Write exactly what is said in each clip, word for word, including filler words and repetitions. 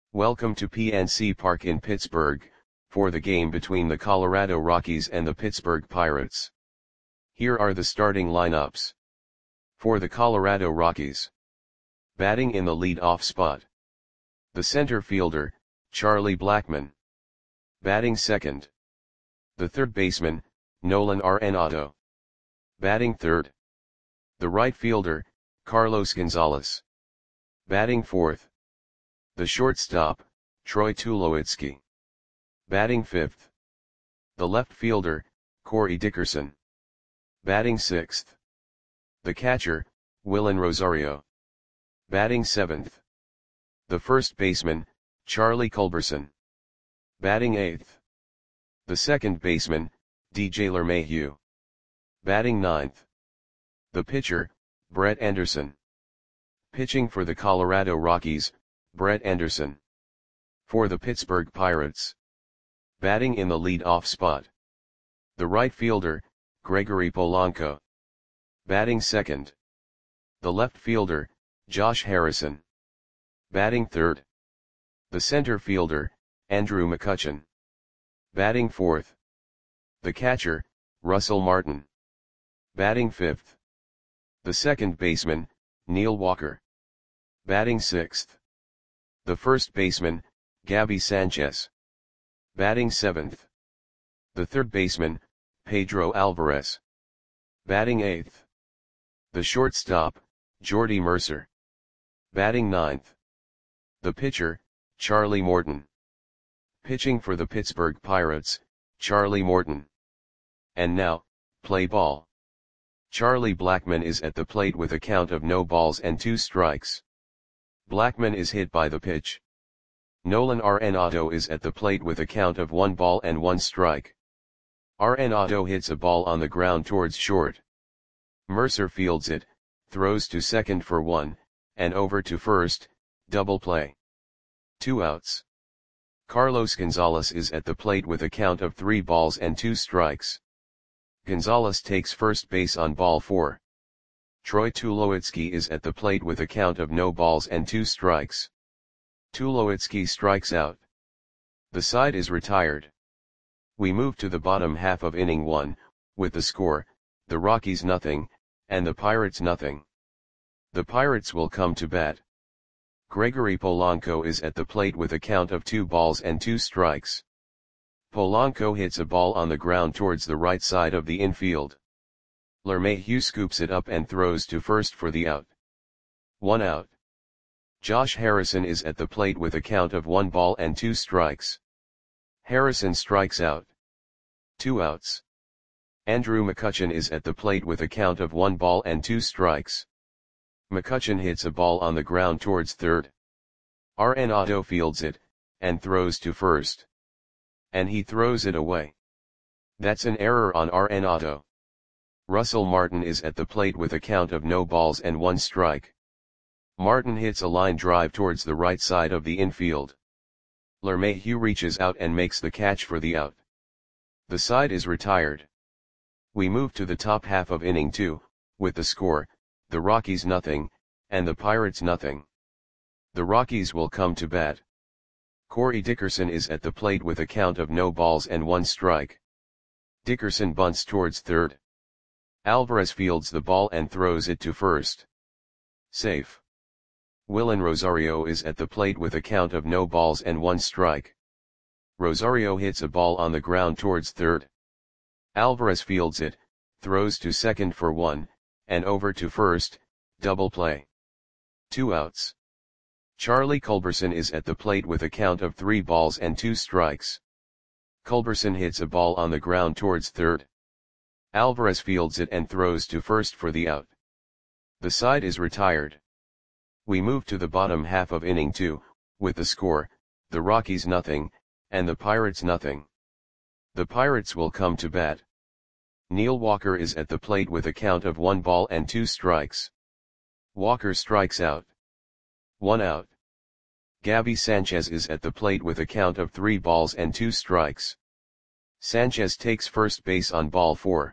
Welcome to P N C Park in Pittsburgh, for the game between the Colorado Rockies and the Pittsburgh Pirates. Here are the starting lineups. For the Colorado Rockies. Batting in the lead-off spot. The center fielder, Charlie Blackmon. Batting second. The third baseman, Nolan Arenado. Batting third. The right fielder, Carlos Gonzalez. Batting fourth. The shortstop, Troy Tulowitzki. Batting fifth. The left fielder, Corey Dickerson. Batting sixth. The catcher, Willen Rosario. Batting seventh. The first baseman, Charlie Culberson. Batting eighth. The second baseman, D J LeMahieu. Batting ninth. The pitcher, Brett Anderson. Pitching for the Colorado Rockies, Brett Anderson. For the Pittsburgh Pirates. Batting in the lead-off spot. The right fielder, Gregory Polanco. Batting second. The left fielder, Josh Harrison. Batting third. The center fielder, Andrew McCutchen. Batting fourth. The catcher, Russell Martin. Batting fifth. The second baseman, Neil Walker. Batting sixth. The first baseman, Gabby Sanchez. Batting seventh. The third baseman, Pedro Alvarez. Batting eighth. The shortstop, Jordy Mercer. Batting ninth. The pitcher, Charlie Morton. Pitching for the Pittsburgh Pirates, Charlie Morton. And now, play ball. Charlie Blackmon is at the plate with a count of no balls and two strikes. Blackmon is hit by the pitch. Nolan Arenado is at the plate with a count of one ball and one strike. Arenado hits a ball on the ground towards short. Mercer fields it, throws to second for one, and over to first, double play. Two outs. Carlos Gonzalez is at the plate with a count of three balls and two strikes. Gonzalez takes first base on ball four. Troy Tulowitzki is at the plate with a count of no balls and two strikes. Tulowitzki strikes out. The side is retired. We move to the bottom half of inning one, with the score, the Rockies nothing, and the Pirates nothing. The Pirates will come to bat. Gregory Polanco is at the plate with a count of two balls and two strikes. Polanco hits a ball on the ground towards the right side of the infield. LeMahieu scoops it up and throws to first for the out. One out. Josh Harrison is at the plate with a count of one ball and two strikes. Harrison strikes out. Two outs. Andrew McCutchen is at the plate with a count of one ball and two strikes. McCutchen hits a ball on the ground towards third. Arenado fields it, and throws to first. And he throws it away. That's an error on Arenado. Russell Martin is at the plate with a count of no balls and one strike. Martin hits a line drive towards the right side of the infield. LeMahieu reaches out and makes the catch for the out. The side is retired. We move to the top half of inning two, with the score, the Rockies nothing, and the Pirates nothing. The Rockies will come to bat. Corey Dickerson is at the plate with a count of no balls and one strike. Dickerson bunts towards third. Alvarez fields the ball and throws it to first. Safe. Willen Rosario is at the plate with a count of no balls and one strike. Rosario hits a ball on the ground towards third. Alvarez fields it, throws to second for one, and over to first, double play. Two outs. Charlie Culberson is at the plate with a count of three balls and two strikes. Culberson hits a ball on the ground towards third. Alvarez fields it and throws to first for the out. The side is retired. We move to the bottom half of inning two, with the score, the Rockies nothing, and the Pirates nothing. The Pirates will come to bat. Neil Walker is at the plate with a count of one ball and two strikes. Walker strikes out. One out. Gabby Sanchez is at the plate with a count of three balls and two strikes. Sanchez takes first base on ball four.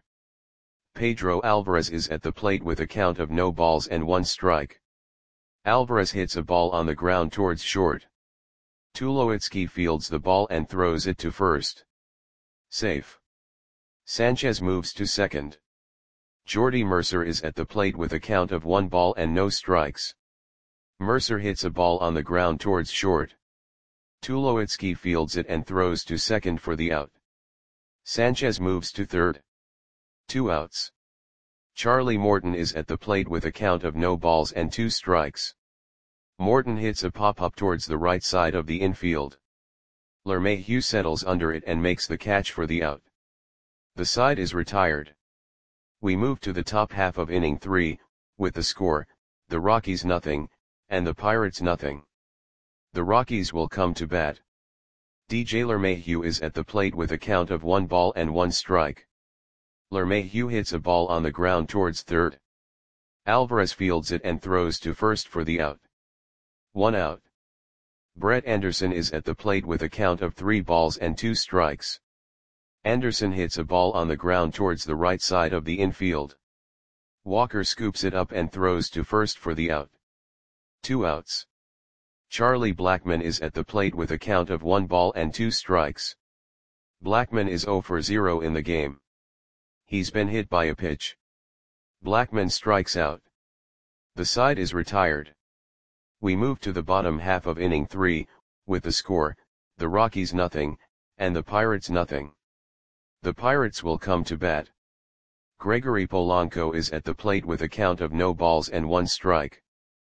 Pedro Alvarez is at the plate with a count of no balls and one strike. Alvarez hits a ball on the ground towards short. Tulowitzki fields the ball and throws it to first. Safe. Sanchez moves to second. Jordy Mercer is at the plate with a count of one ball and no strikes. Mercer hits a ball on the ground towards short. Tulowitzki fields it and throws to second for the out. Sanchez moves to third. Two outs. Charlie Morton is at the plate with a count of no balls and two strikes. Morton hits a pop-up towards the right side of the infield. LeMahieu settles under it and makes the catch for the out. The side is retired. We move to the top half of inning three, with the score, the Rockies nothing, and the Pirates nothing. The Rockies will come to bat. D J LeMahieu is at the plate with a count of one ball and one strike. LeMahieu hits a ball on the ground towards third. Alvarez fields it and throws to first for the out. One out. Brett Anderson is at the plate with a count of three balls and two strikes. Anderson hits a ball on the ground towards the right side of the infield. Walker scoops it up and throws to first for the out. Two outs. Charlie Blackmon is at the plate with a count of one ball and two strikes. Blackmon is zero for zero in the game. He's been hit by a pitch. Blackmon strikes out. The side is retired. We move to the bottom half of inning three, with the score, the Rockies nothing, and the Pirates nothing. The Pirates will come to bat. Gregory Polanco is at the plate with a count of no balls and one strike.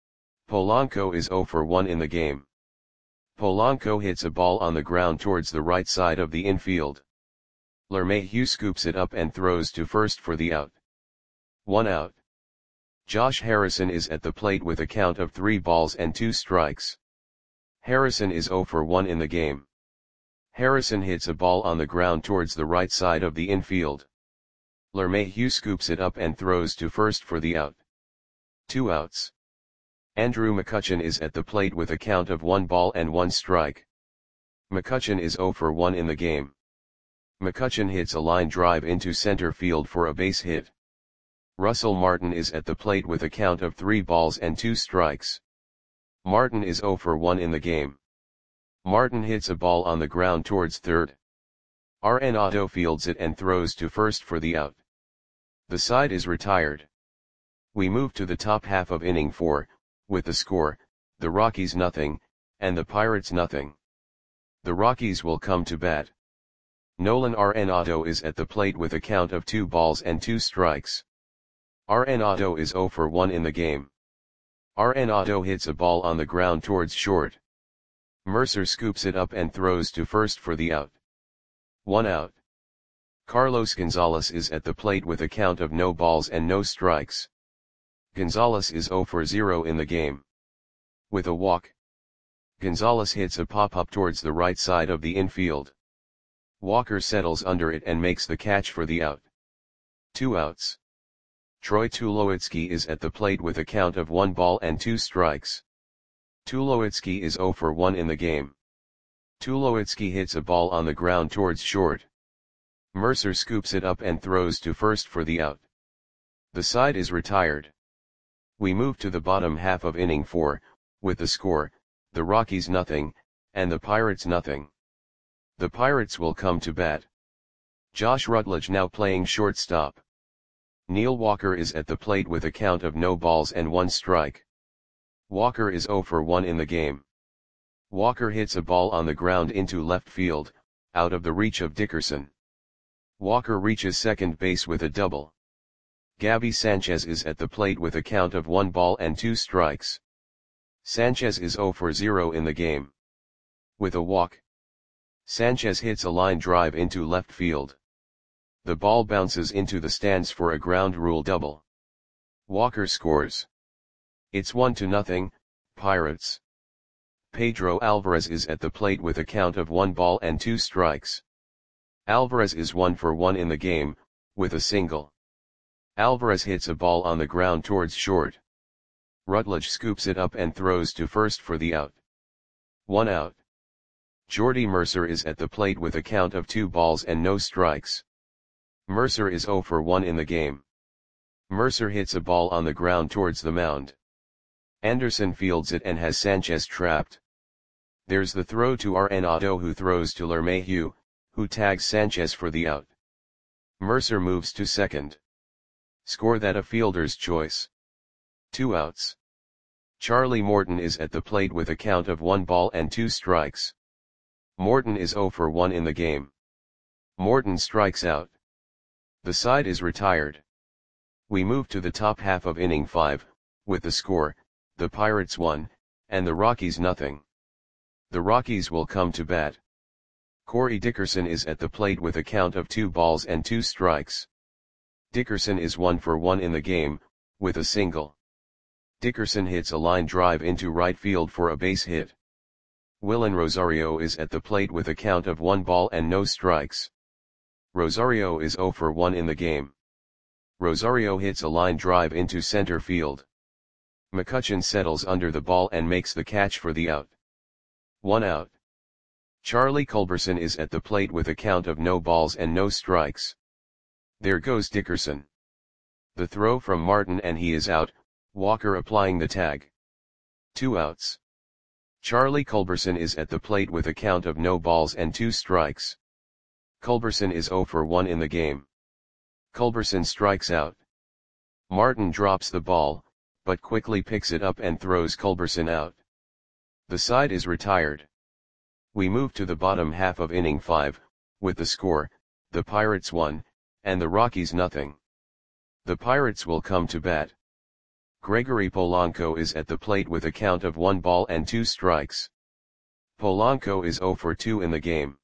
Polanco is zero for one in the game. Polanco hits a ball on the ground towards the right side of the infield. LeMahieu scoops it up and throws to first for the out. One out. Josh Harrison is at the plate with a count of three balls and two strikes. Harrison is zero for one in the game. Harrison hits a ball on the ground towards the right side of the infield. LeMahieu scoops it up and throws to first for the out. Two outs. Andrew McCutchen is at the plate with a count of one ball and one strike. McCutchen is zero for one in the game. McCutchen hits a line drive into center field for a base hit. Russell Martin is at the plate with a count of three balls and two strikes. Martin is zero for one in the game. Martin hits a ball on the ground towards third. Arenado fields it and throws to first for the out. The side is retired. We move to the top half of inning four, with the score, the Rockies nothing, and the Pirates nothing. The Rockies will come to bat. Nolan Arenado is at the plate with a count of two balls and two strikes. Arenado is zero for one in the game. Arenado hits a ball on the ground towards short. Mercer scoops it up and throws to first for the out. One out. Carlos Gonzalez is at the plate with a count of no balls and no strikes. Gonzalez is zero for zero in the game. With a walk. Gonzalez hits a pop-up towards the right side of the infield. Walker settles under it and makes the catch for the out. Two outs. Troy Tulowitzki is at the plate with a count of one ball and two strikes. Tulowitzki is zero for one in the game. Tulowitzki hits a ball on the ground towards short. Mercer scoops it up and throws to first for the out. The side is retired. We move to the bottom half of inning four, with the score, the Rockies nothing, and the Pirates nothing. The Pirates will come to bat. Josh Rutledge now playing shortstop. Neil Walker is at the plate with a count of no balls and one strike. Walker is zero for one in the game. Walker hits a ball on the ground into left field, out of the reach of Dickerson. Walker reaches second base with a double. Gabby Sanchez is at the plate with a count of one ball and two strikes. Sanchez is zero for zero in the game. With a walk. Sanchez hits a line drive into left field. The ball bounces into the stands for a ground rule double. Walker scores. It's one to nothing, Pirates. Pedro Alvarez is at the plate with a count of one ball and two strikes. Alvarez is one for one in the game, with a single. Alvarez hits a ball on the ground towards short. Rutledge scoops it up and throws to first for the out. One out. Jordy Mercer is at the plate with a count of two balls and no strikes. Mercer is zero for one in the game. Mercer hits a ball on the ground towards the mound. Anderson fields it and has Sanchez trapped. There's the throw to Arenado, who throws to LeMahieu, who tags Sanchez for the out. Mercer moves to second. Score that a fielder's choice. Two outs. Charlie Morton is at the plate with a count of one ball and two strikes. Morton is oh for one in the game. Morton strikes out. The side is retired. We move to the top half of inning five, with the score, the Pirates one, and the Rockies nothing. The Rockies will come to bat. Corey Dickerson is at the plate with a count of two balls and two strikes. Dickerson is one for one in the game, with a single. Dickerson hits a line drive into right field for a base hit. Willen Rosario is at the plate with a count of one ball and no strikes. Rosario is oh for one in the game. Rosario hits a line drive into center field. McCutchen settles under the ball and makes the catch for the out. One out. Charlie Culberson is at the plate with a count of no balls and no strikes. There goes Dickerson. The throw from Martin and he is out, Walker applying the tag. Two outs. Charlie Culberson is at the plate with a count of no balls and two strikes. Culberson is oh for one in the game. Culberson strikes out. Martin drops the ball, but quickly picks it up and throws Culberson out. The side is retired. We move to the bottom half of inning five, with the score, the Pirates one, and the Rockies nothing. The Pirates will come to bat. Gregory Polanco is at the plate with a count of one ball and two strikes. Polanco is oh for two in the game.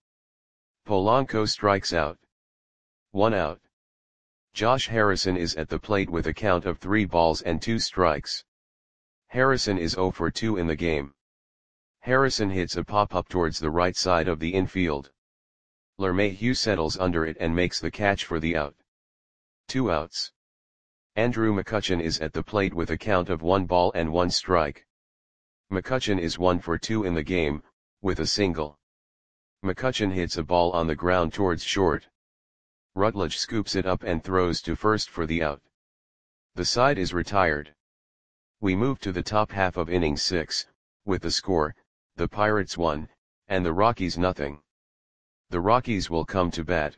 Polanco strikes out. One out. Josh Harrison is at the plate with a count of three balls and two strikes. Harrison is oh for two in the game. Harrison hits a pop-up towards the right side of the infield. LeMahieu settles under it and makes the catch for the out. Two outs. Andrew McCutchen is at the plate with a count of one ball and one strike. McCutchen is one for two in the game, with a single. McCutchen hits a ball on the ground towards short. Rutledge scoops it up and throws to first for the out. The side is retired. We move to the top half of inning six, with the score, the Pirates one, and the Rockies nothing. The Rockies will come to bat.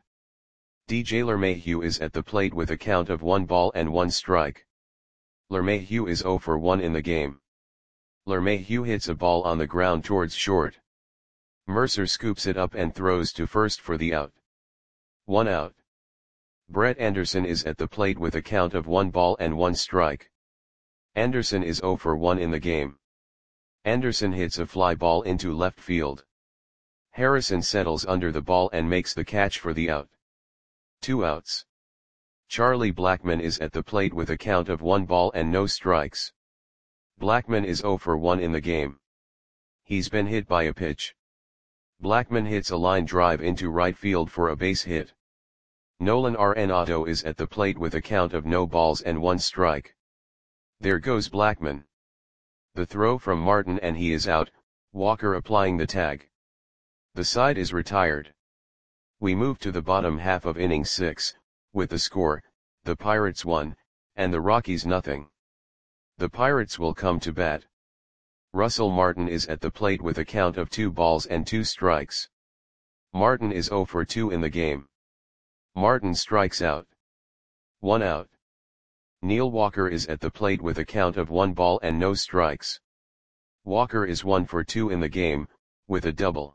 D J LeMahieu is at the plate with a count of one ball and one strike. LeMahieu is oh for one in the game. LeMahieu hits a ball on the ground towards short. Mercer scoops it up and throws to first for the out. One out. Brett Anderson is at the plate with a count of one ball and one strike. Anderson is oh for one in the game. Anderson hits a fly ball into left field. Harrison settles under the ball and makes the catch for the out. Two outs. Charlie Blackmon is at the plate with a count of one ball and no strikes. Blackmon is oh for one in the game. He's been hit by a pitch. Blackmon hits a line drive into right field for a base hit. Nolan Arenado is at the plate with a count of no balls and one strike. There goes Blackmon. The throw from Martin and he is out, Walker applying the tag. The side is retired. We move to the bottom half of inning six, with the score, the Pirates one, and the Rockies nothing. The Pirates will come to bat. Russell Martin is at the plate with a count of two balls and two strikes. Martin is oh for two in the game. Martin strikes out. One out. Neil Walker is at the plate with a count of one ball and no strikes. Walker is one for two in the game, with a double.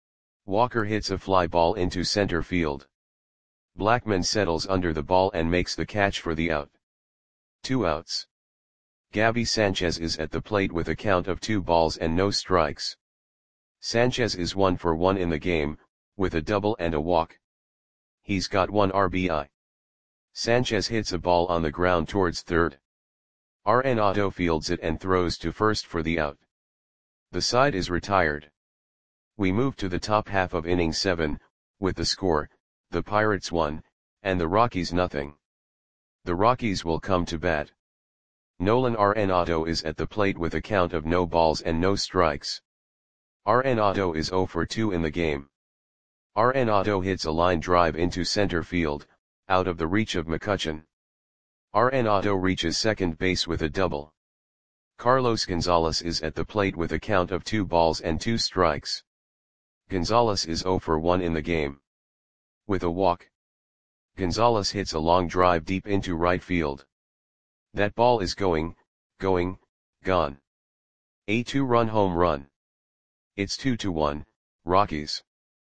Walker hits a fly ball into center field. Blackmon settles under the ball and makes the catch for the out. Two outs. Gabby Sanchez is at the plate with a count of two balls and no strikes. Sanchez is one for one in the game, with a double and a walk. He's got one R B I. Sanchez hits a ball on the ground towards third. Arenado fields it and throws to first for the out. The side is retired. We move to the top half of inning seven, with the score, the Pirates one, and the Rockies nothing. The Rockies will come to bat. Nolan Arenado is at the plate with a count of no balls and no strikes. Arenado is oh for two in the game. Arenado hits a line drive into center field, out of the reach of McCutchen. Arenado reaches second base with a double. Carlos Gonzalez is at the plate with a count of two balls and two strikes. Gonzalez is zero for one in the game. With a walk, Gonzalez hits a long drive deep into right field. That ball is going, going, gone. A two-run home run. It's two to one, Rockies.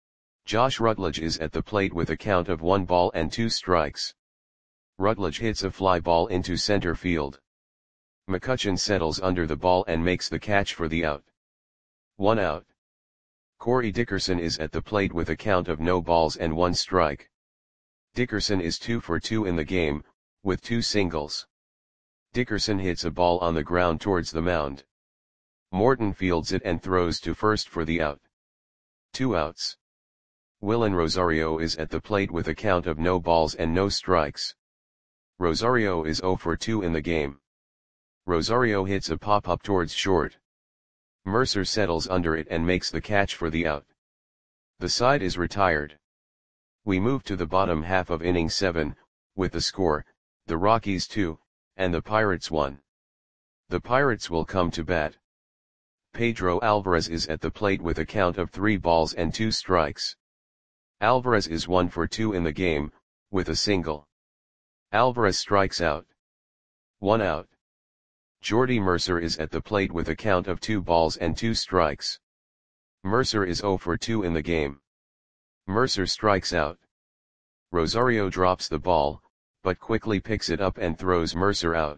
Josh Rutledge is at the plate with a count of one ball and two strikes. Rutledge hits a fly ball into center field. McCutchen settles under the ball and makes the catch for the out. One out. Corey Dickerson is at the plate with a count of no balls and one strike. Dickerson is two for two in the game, with two singles. Dickerson hits a ball on the ground towards the mound. Morton fields it and throws to first for the out. Two outs. Willen Rosario is at the plate with a count of no balls and no strikes. Rosario is zero for two in the game. Rosario hits a pop-up towards short. Mercer settles under it and makes the catch for the out. The side is retired. We move to the bottom half of inning seven, with the score, the Rockies two, and the Pirates one. The Pirates will come to bat. Pedro Alvarez is at the plate with a count of three balls and two strikes. Alvarez is one for two in the game, with a single. Alvarez strikes out. One out. Jordy Mercer is at the plate with a count of two balls and two strikes. Mercer is zero for two in the game. Mercer strikes out. Rosario drops the ball, but quickly picks it up and throws Mercer out.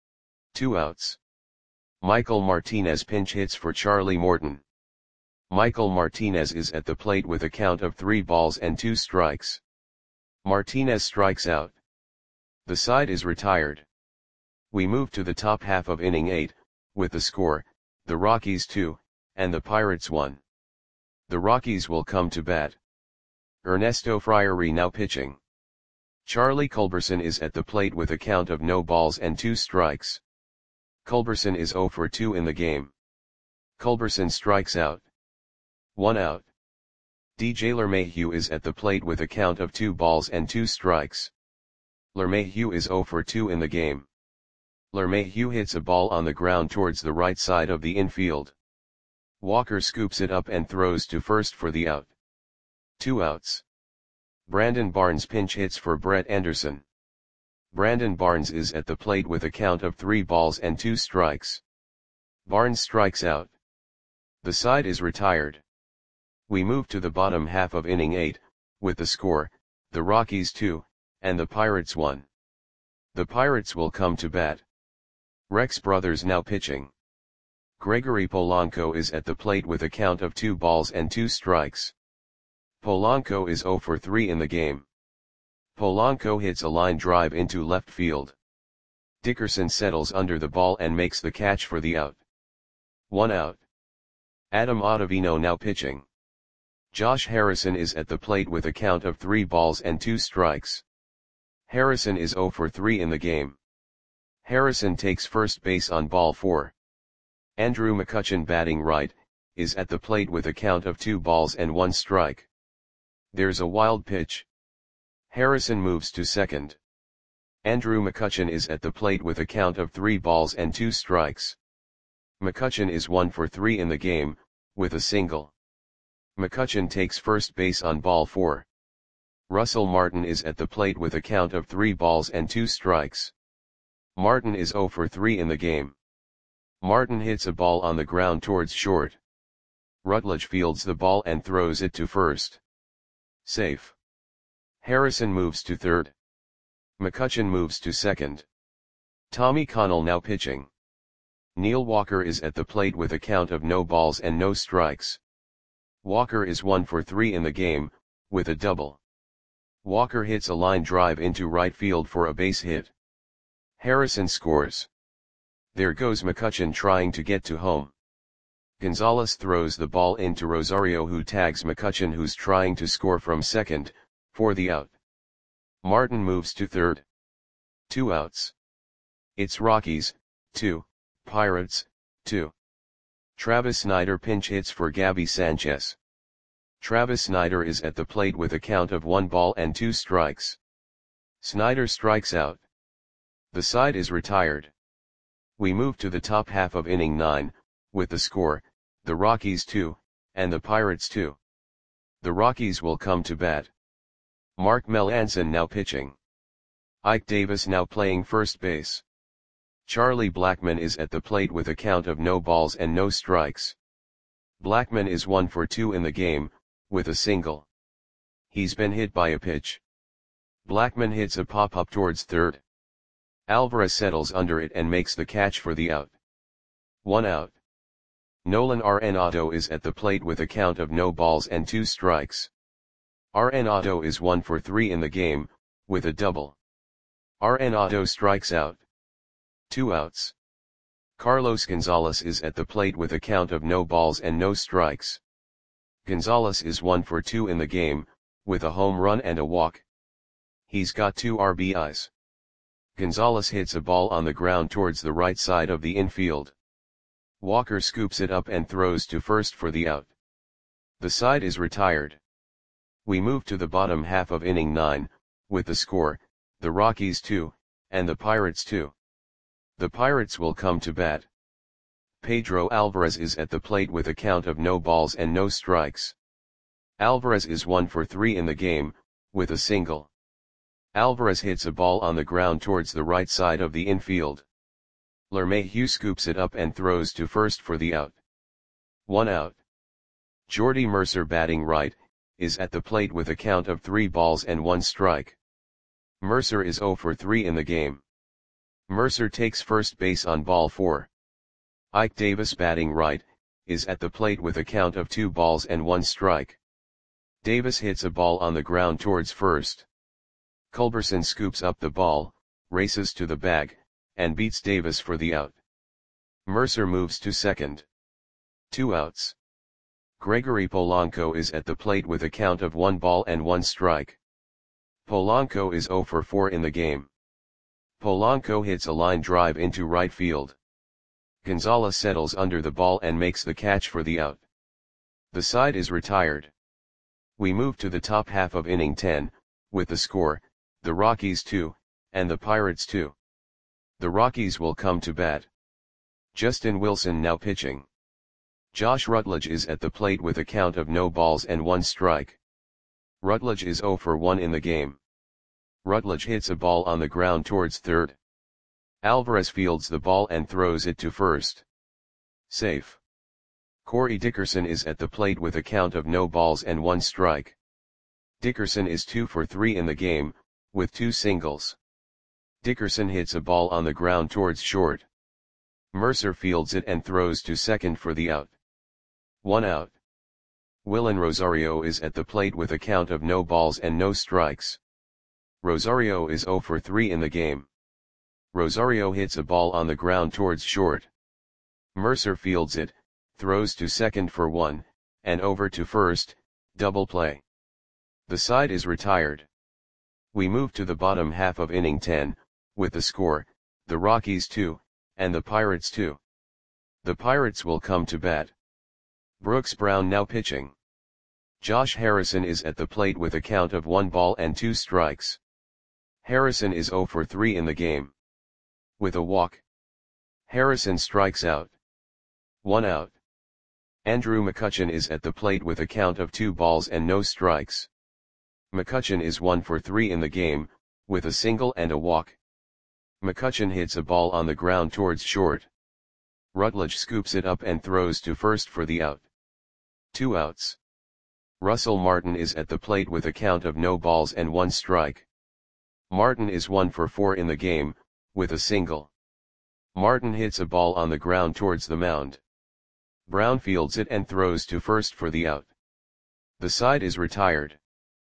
Two outs. Michael Martinez pinch hits for Charlie Morton. Michael Martinez is at the plate with a count of three balls and two strikes. Martinez strikes out. The side is retired. We move to the top half of inning eight, with the score, the Rockies two, and the Pirates one. The Rockies will come to bat. Ernesto Friary now pitching. Charlie Culberson is at the plate with a count of no balls and two strikes. Culberson is zero for two in the game. Culberson strikes out. One out. D J LeMahieu is at the plate with a count of two balls and two strikes. LeMahieu is zero for two in the game. LeMahieu hits a ball on the ground towards the right side of the infield. Walker scoops it up and throws to first for the out. Two outs. Brandon Barnes pinch hits for Brett Anderson. Brandon Barnes is at the plate with a count of three balls and two strikes. Barnes strikes out. The side is retired. We move to the bottom half of inning eight, with the score, the Rockies two, and the Pirates one. The Pirates will come to bat. Rex Brothers now pitching. Gregory Polanco is at the plate with a count of two balls and two strikes. Polanco is zero for three in the game. Polanco hits a line drive into left field. Dickerson settles under the ball and makes the catch for the out. One out. Adam Ottavino now pitching. Josh Harrison is at the plate with a count of three balls and two strikes. Harrison is zero for three in the game. Harrison takes first base on ball four. Andrew McCutchen batting right, is at the plate with a count of two balls and one strike. There's a wild pitch. Harrison moves to second. Andrew McCutchen is at the plate with a count of three balls and two strikes. McCutchen is one for three in the game, with a single. McCutchen takes first base on ball four. Russell Martin is at the plate with a count of three balls and two strikes. Martin is zero for three in the game. Martin hits a ball on the ground towards short. Rutledge fields the ball and throws it to first. Safe. Harrison moves to third. McCutchen moves to second. Tommy Connell now pitching. Neil Walker is at the plate with a count of no balls and no strikes. Walker is one for three in the game, with a double. Walker hits a line drive into right field for a base hit. Harrison scores. There goes McCutchen trying to get to home. Gonzalez throws the ball into Rosario, who tags McCutchen, who's trying to score from second, for the out. Martin moves to third. Two outs. It's Rockies, two, Pirates, two. Travis Snyder pinch hits for Gabby Sanchez. Travis Snyder is at the plate with a count of one ball and two strikes. Snyder strikes out. The side is retired. We move to the top half of inning nine, with the score, the Rockies two, and the Pirates two. The Rockies will come to bat. Mark Melancon now pitching. Ike Davis now playing first base. Charlie Blackmon is at the plate with a count of no balls and no strikes. Blackmon is one for two in the game, with a single. He's been hit by a pitch. Blackmon hits a pop-up towards third. Alvarez settles under it and makes the catch for the out. One out. Nolan Arenado is at the plate with a count of no balls and two strikes. Arenado is one for three in the game, with a double. Arenado strikes out. Two outs. Carlos Gonzalez is at the plate with a count of no balls and no strikes. Gonzalez is one for two in the game, with a home run and a walk. He's got two R B Is. Gonzalez hits a ball on the ground towards the right side of the infield. Walker scoops it up and throws to first for the out. The side is retired. We move to the bottom half of inning nine, with the score, the Rockies two, and the Pirates two. The Pirates will come to bat. Pedro Alvarez is at the plate with a count of no balls and no strikes. Alvarez is one for three in the game, with a single. Alvarez hits a ball on the ground towards the right side of the infield. LeMahieu scoops it up and throws to first for the out. One out. Jordy Mercer batting right, is at the plate with a count of three balls and one strike. Mercer is zero for three in the game. Mercer takes first base on ball four. Ike Davis batting right, is at the plate with a count of two balls and one strike. Davis hits a ball on the ground towards first. Culberson scoops up the ball, races to the bag, and beats Davis for the out. Mercer moves to second. Two outs. Gregory Polanco is at the plate with a count of one ball and one strike. Polanco is zero for four in the game. Polanco hits a line drive into right field. Gonzalez settles under the ball and makes the catch for the out. The side is retired. We move to the top half of inning ten, with the score, the Rockies two, and the Pirates two. The Rockies will come to bat. Justin Wilson now pitching. Josh Rutledge is at the plate with a count of no balls and one strike. Rutledge is zero for one in the game. Rutledge hits a ball on the ground towards third. Alvarez fields the ball and throws it to first. Safe. Corey Dickerson is at the plate with a count of no balls and one strike. Dickerson is two for three in the game, with two singles. Dickerson hits a ball on the ground towards short. Mercer fields it and throws to second for the out. One out. Willen Rosario is at the plate with a count of no balls and no strikes. Rosario is zero for three in the game. Rosario hits a ball on the ground towards short. Mercer fields it, throws to second for one, and over to first, double play. The side is retired. We move to the bottom half of inning ten, with the score, the Rockies two, and the Pirates two. The Pirates will come to bat. Brooks Brown now pitching. Josh Harrison is at the plate with a count of one ball and two strikes. Harrison is zero for three in the game. With a walk. Harrison strikes out. One out. Andrew McCutchen is at the plate with a count of two balls and no strikes. McCutchen is one for three in the game, with a single and a walk. McCutchen hits a ball on the ground towards short. Rutledge scoops it up and throws to first for the out. Two outs. Russell Martin is at the plate with a count of no balls and one strike. Martin is one for four in the game, with a single. Martin hits a ball on the ground towards the mound. Brown fields it and throws to first for the out. The side is retired.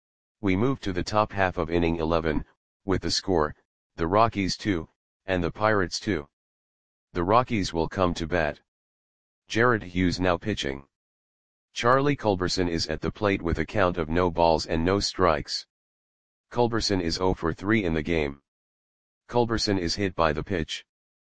We move to the top half of inning eleven, with the score, the Rockies two, and the Pirates two. The Rockies will come to bat. Jared Hughes now pitching. Charlie Culberson is at the plate with a count of no balls and no strikes. Culberson is zero for three in the game. Culberson is hit by the pitch.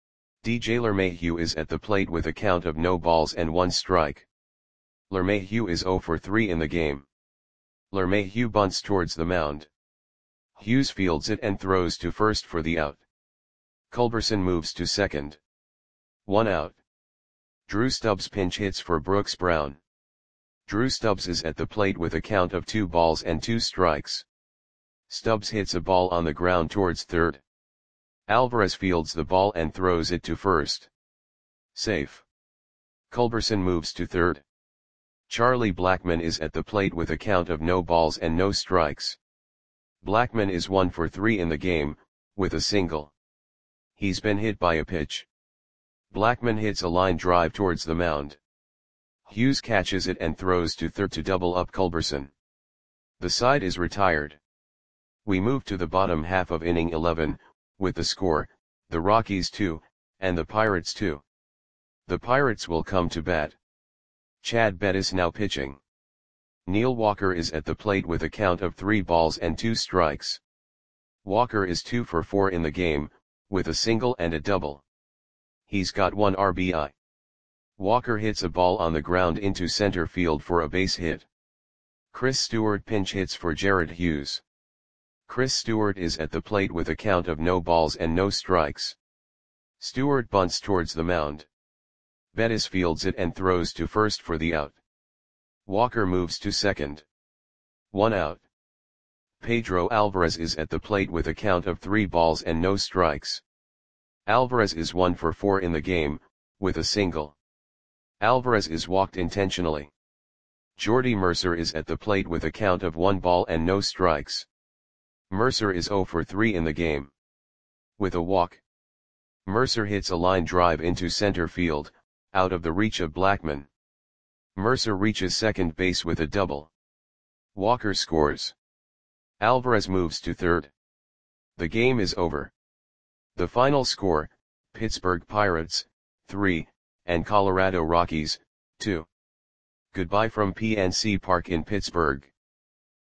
D J LeMahieu is at the plate with a count of no balls and one strike. LeMahieu is zero for three in the game. LeMahieu bunts towards the mound. Hughes fields it and throws to first for the out. Culberson moves to second. One out. Drew Stubbs pinch hits for Brooks Brown. Drew Stubbs is at the plate with a count of two balls and two strikes. Stubbs hits a ball on the ground towards third. Alvarez fields the ball and throws it to first. Safe. Culberson moves to third. Charlie Blackmon is at the plate with a count of no balls and no strikes. Blackmon is one for three in the game, with a single. He's been hit by a pitch. Blackmon hits a line drive towards the mound. Hughes catches it and throws to third to double up Culberson. The side is retired. We move to the bottom half of inning eleven, with the score, the Rockies two, and the Pirates two. The Pirates will come to bat. Chad Bettis now pitching. Neil Walker is at the plate with a count of three balls and two strikes. Walker is two for four in the game, with a single and a double. He's got one R B I. Walker hits a ball on the ground into center field for a base hit. Chris Stewart pinch hits for Jared Hughes. Chris Stewart is at the plate with a count of no balls and no strikes. Stewart bunts towards the mound. Bettis fields it and throws to first for the out. Walker moves to second. One out. Pedro Alvarez is at the plate with a count of three balls and no strikes. Alvarez is one for four in the game, with a single. Alvarez is walked intentionally. Jordy Mercer is at the plate with a count of one ball and no strikes. Mercer is zero for three in the game. With a walk. Mercer hits a line drive into center field, out of the reach of Blackmon. Mercer reaches second base with a double. Walker scores. Alvarez moves to third. The game is over. The final score, Pittsburgh Pirates, three, and Colorado Rockies, two. Goodbye from P N C Park in Pittsburgh.